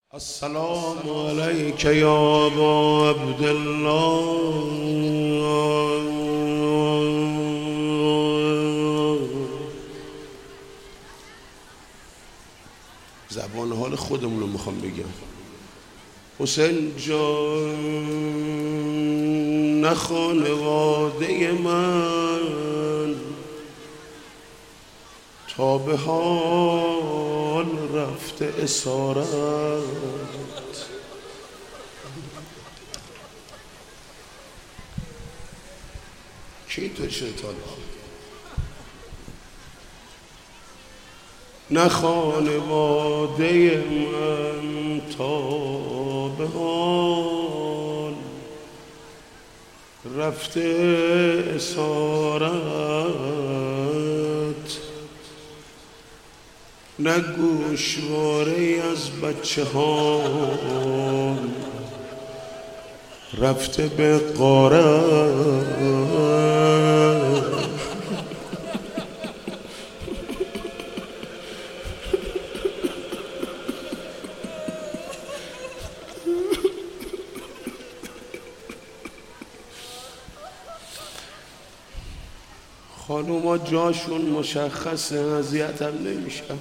السلام عليك يا أبا عبد الله. زبان حال خودمون رو میخوام بگم. حسین جان نه خانواده من تا به حال رفته اسارت، کی تو شیطان نه خانواده من تا به حال رفته اسارت، نه گوشواره از بچه ها رفته به غارت. خانوما جاشون مشخصه، اذیتم نمیشم.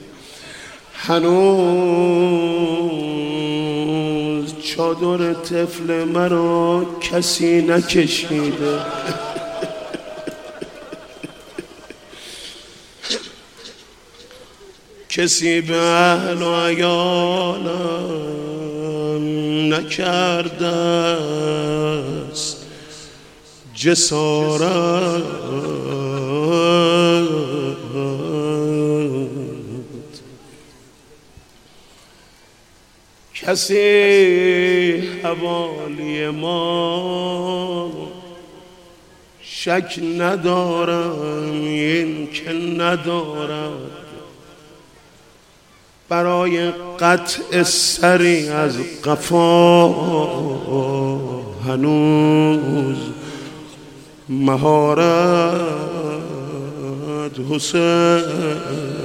هنوز چادر طفل مرا کسی نکشیده. کسی به اهل و عیالم نکرده است جسارت، کسی حوالی ما شک ندارم این که ندارد برای قطع سری از قفا هنوز مهارت. حسین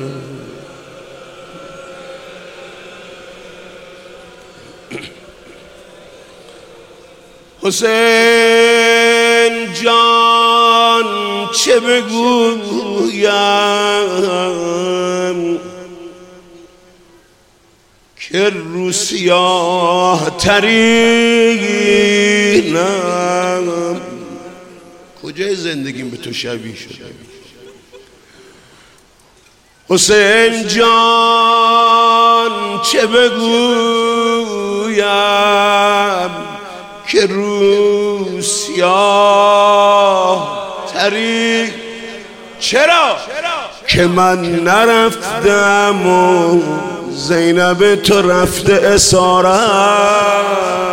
حسین جان چه بگویم که رو سیاه ترینم. کجای زندگیم به تو شبیه شده؟ حسین جان چه بگویم که رو سیاه تری. چرا؟ که من نرفتم و زینب تو رفته اسارت.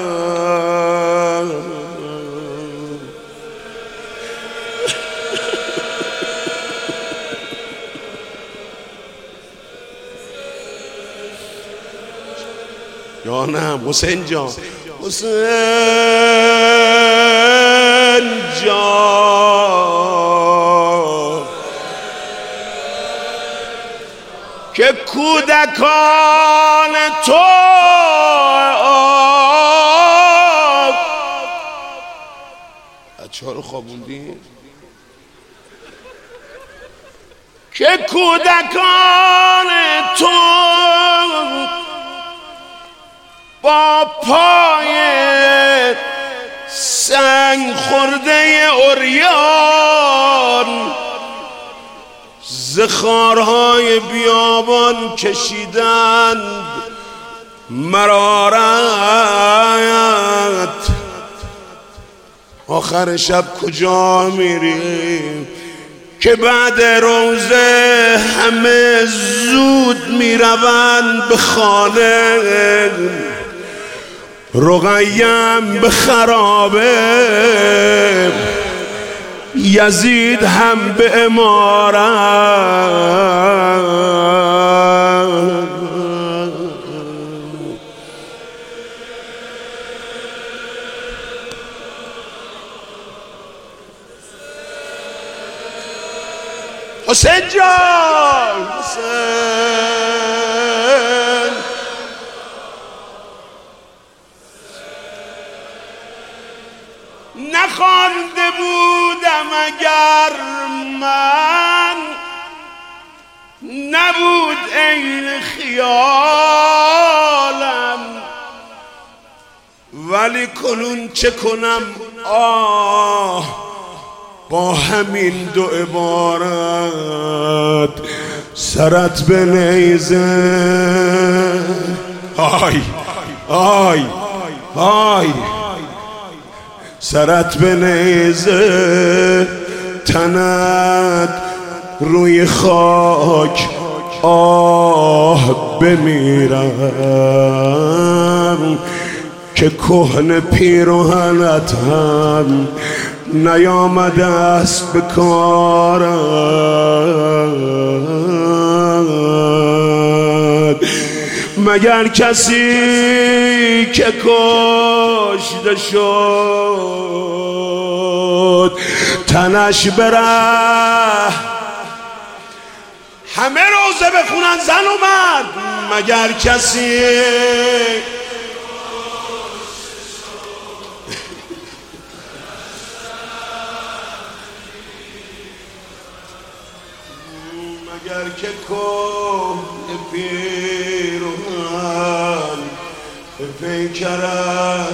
یا نه حسین جان، حسین جان که کودکان تو بچه ها رو خوابوندی، که کودکان تو با پای سنگ خورده عریان زخارهای بیابان کشیدند مرارت. آخر شب کجا میریم که بعد روزه همه زود میروند به خانه؟ رقیم به خرابه، یزید هم به عمارت. حسین جان، حسین نخوانده بودم اگر من نبود عین خیالم، ولی کنون چه کنم با همین دو عبارت سرت به نیزه. آی آی آی سرت به نیزه، تنت روی خاک بمیرم که کهنه پیراهنت هم نیامده است به کارم. مگر کسی که کشته شد تنش بره همه روزه بخونن زن و مرد. مگر کسی مگر که کهنه پیراهن به پیکرش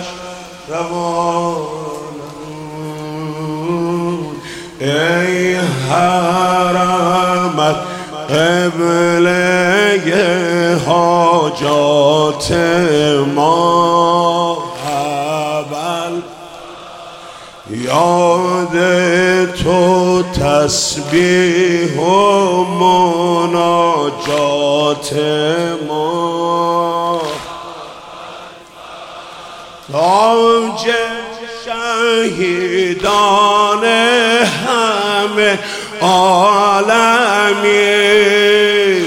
روان. ای حرمت قبله حاجات ما، اول یاد تو تسبیح و مناجات ما، تاج شهیدان همه عالمی،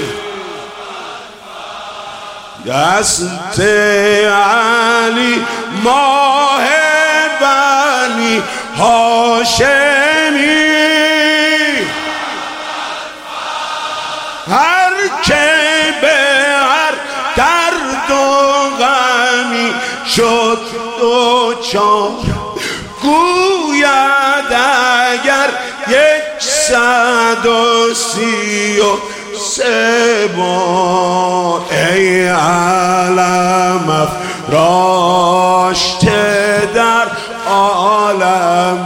دست علی ماه بنی هاشمی، هر که به هر درد و غمی شد دوچار گوید اگر 133 بار ای علم افراشته در عالم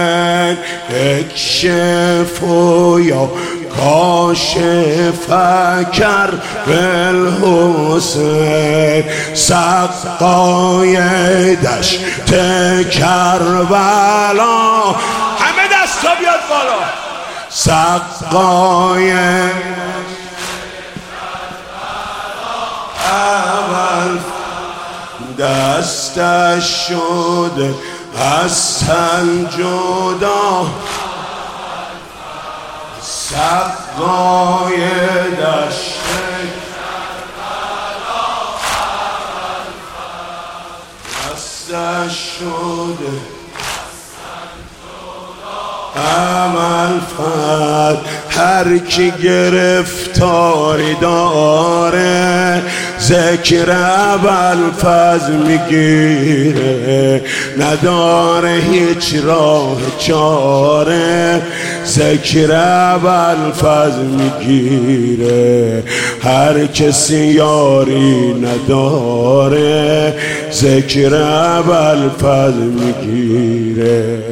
اکشف یا کاشف کر بالحسین، سقای دشت کربلا. همه دستا بیاد بالا. سقای اول دستش شده از تن جدا، سقای دشت دستش شده عمل فرد. هر کی گرفتاری داره ذکر ابوالفضل میگیره، نداره هیچ راه چاره ذکر ابوالفضل میگیره. هر کسی یاری نداره ذکر ابوالفضل میگیره.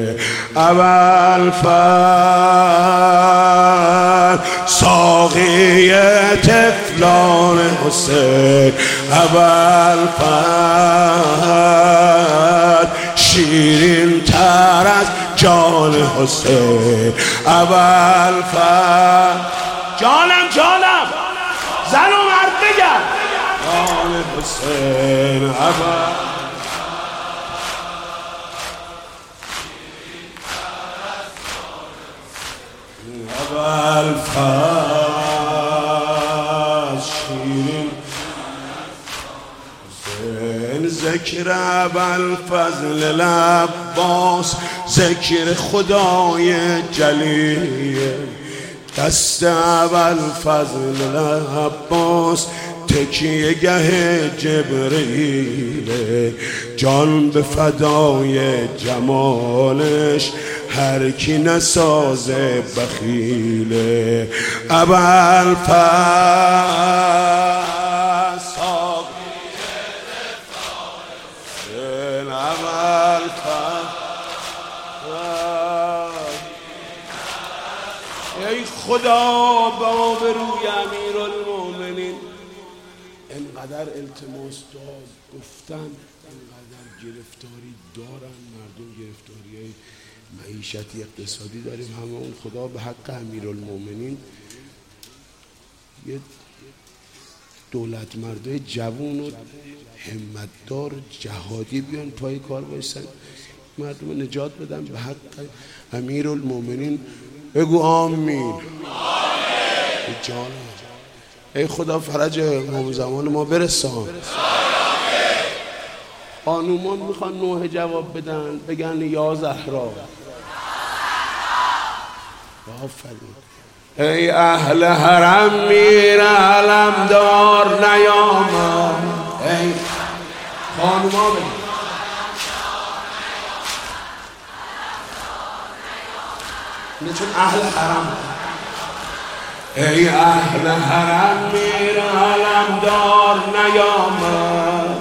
ابوالفضل ساقی طفلان حسین، ابوالفضل شیرین تر از جان حسین. ابوالفضل جانم زن و مرد بگرد جان حسین. ابوالفضل شیرین حسین، ذکر ابوالفضل العباس، ذکر خدای جلیل، دست ابوالفضل العباس، تکیه گه جبرئیل، جان به فدای جمالش هر کی نسازه بخیله. ای خدا به آبروی امیرالمومنین انقدر التماس داد، گفتن انقدر گرفتاری دارن مردم، گرفتاری های معیشتی اقتصادی داریم، همه اون خدا به حق امیرالمومنین یه دولت مردای جوون و همتدار جهادی بیان پای کار بایستن، مردم نجات بدن به حق امیرالمومنین. بگو آمین. جان ای خدا فرج امام زمان ما برسان. خانومان میخوان نوح جواب بدن، بگن یا زهرا. آفرین. ای اهل حرم میر علمدار نیامد. ای خانوما بگن چون اهل حرم. ای اهل حرم میر علمدار نیامد.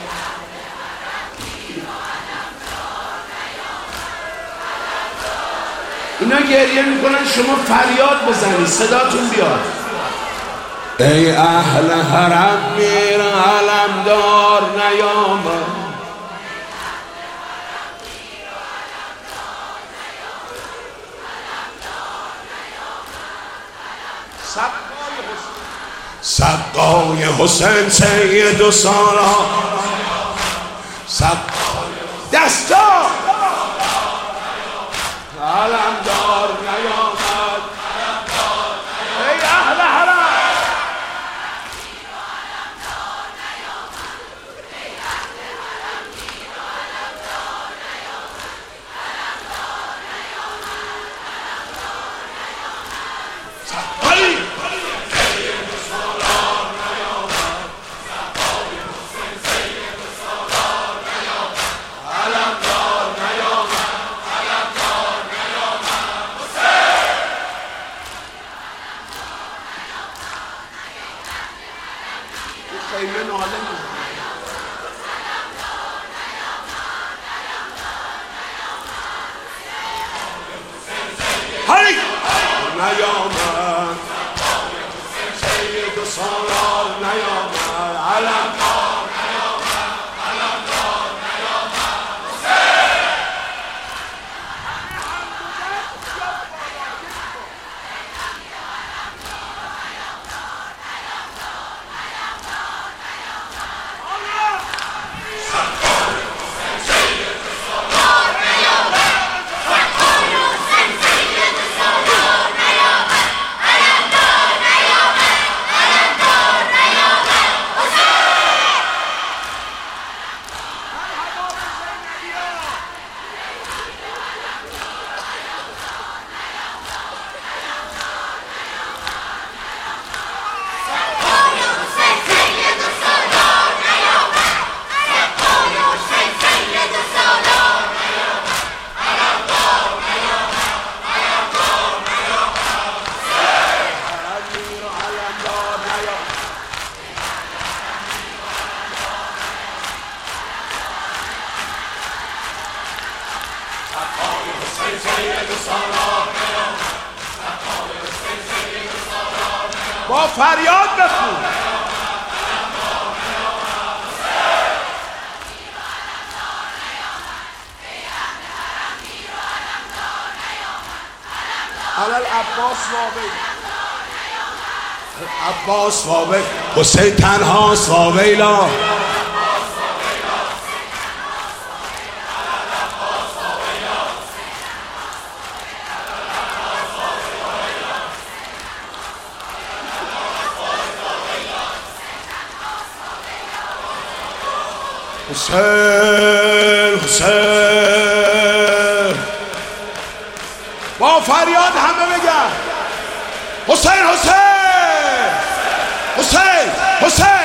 اینا گریه میکنن، شما فریاد بزنید صداتون بیاد. ای اهل حرم میر علمدار نیامد. سقای حسین سید و سارا، دستا علمدار نیامد. ای اهل حرم نیامد. سید و سالار نیامد. علمدار نیامد. علمدار نیامد. با فریاد بخون. علال عباس وابی، عباس وابی، حسین تنهاست وابیلا. حسین حسین با فریاد همه بگن حسین حسین حسین حسین